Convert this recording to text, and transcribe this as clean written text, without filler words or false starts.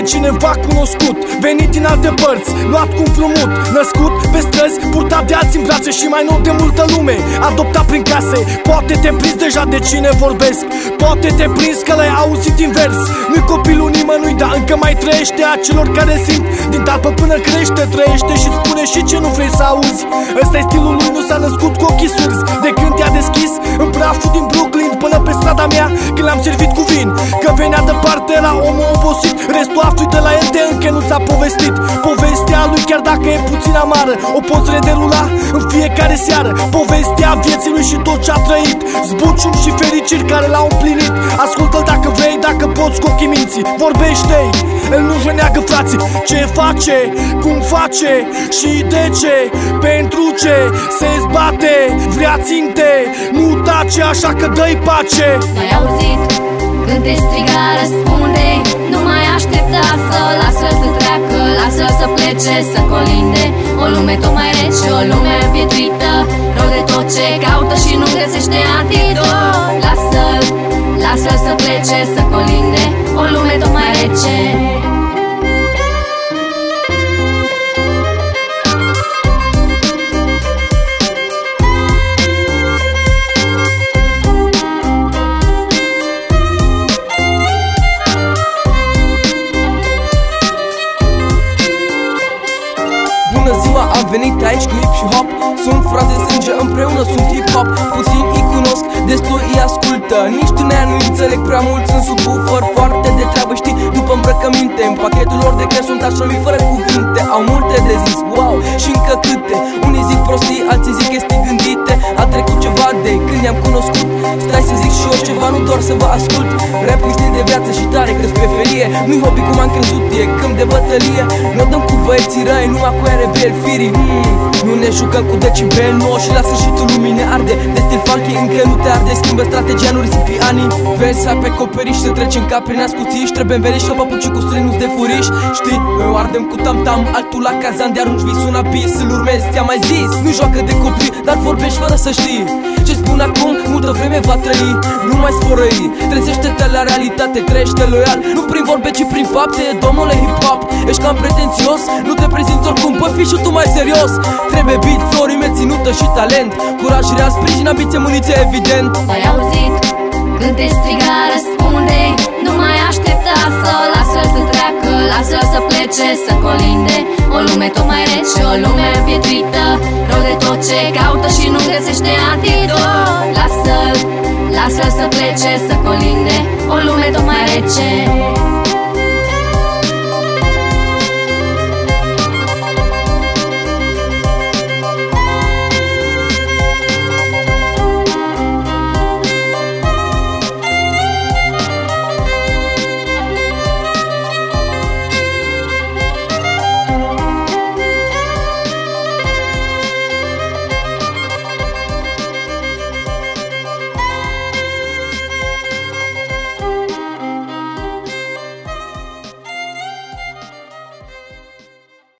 cineva cunoscut, venit din alte părți, luat cu împrumut, născut pe străzi, purtat de alții în brațe și mai nou de multă lume, adoptat prin case. Poate te prinzi deja de cine vorbesc, poate te prinzi că l-ai auzit invers. Nu-i copilul nimănui, dar încă mai trăiește a celor care simt. Din talpă până crește, trăiește și spune și ce nu vrei să auzi. Ăsta-i stilul lui, nu s-a născut cu ochii surzi. De când te-a deschis în praful din Brooklyn până pe strada mea, când l-am servit cu vin, că venea departe, era omul obosit. Restul afli de la el de încă nu ți-a povestit. Povestea lui, chiar dacă e puțin amară, o poți rederula în fiecare seară. Povestea vieții lui și tot ce-a trăit, zbuciumi și fericiri care l-au împlinit. Ascultă-l dacă vrei, dacă poți cu ochii minții. Vorbește-i, el nu-și neagă frații. Ce face, cum face și de ce, pentru ce se zbate, vrea ținte, nu tace, așa că dă-i pace. N-ai auzit când te striga, răspunde, nu mai aștepta să lasă-l să treacă, lasă-l să plece, să colinde. O lume tot mai rece, o lume împietrită, rău de tot ce caută și nu găsește antidot. Lasă-l, lasă-l să plece, să colinde, o lume tot mai rece. Bună ziua, am venit aici cu hip și hop. Sunt frate sânge, împreună sunt hip-hop. Puțin îi cunosc, destul îi ascultă. Nici din aia nu-i înțeleg prea mult. Sunt subwoofer, foarte de treabă, știi, după îmbrăcăminte. În pachetul lor de cred sunt așa fără cuvinte. Au multe de zis, wow, și încă câte. Unii zic prostii, alții zic chestii gândite. A trecut ceva de când i-am cunoscut. Stai să zic și eu ceva, nu doar să vă ascult. Rap este de viață și tare cresc pe felie. Nu-i hobby cum am crezut, e câmp de bătălie. Nu dăm cu băieții răi, numai cu aia rebel firii. Nu ne jucăm cu decibel nouă și la sfârșitul lumii ne arde. De stil funky încă nu te arde, schimbă strategia, nu risipi anii. Versa pe coperiș, se trecem ca prin ascuțiș. Trebuie înveliși ca papuciu cu strănuți de furiș. Știi, noi ardem cu tam-tam, altul la cazan. De arunci vis una bis, îl urmezi, ți-am mai zis. Nu joacă de copii, dar vorbești fără să știi. Ce spun acum, multă vreme va trăi. Nu mai sfărăi, trezește-te la realitate, trăiește loial. Nu prin vorbe, ci prin fapte, domnule hip-hop. Ești cam pretențios, nu te prezinți oricum, bă, fii și tu mai serios. Trebuie beat, florime, ținută și talent. Curaj real, sprijin, ambiție, muniție, evident. Ai auzit când te striga, răspunde, nu mai aștepta să lasă-l să treacă, lasă-l să plece, să colinde. O lume tot mai rece, o lume împietrită, rău de tot ce caută și nu găsește antidot. Lasă-l, lasă-l să plece, să colinde, o lume tot mai rece.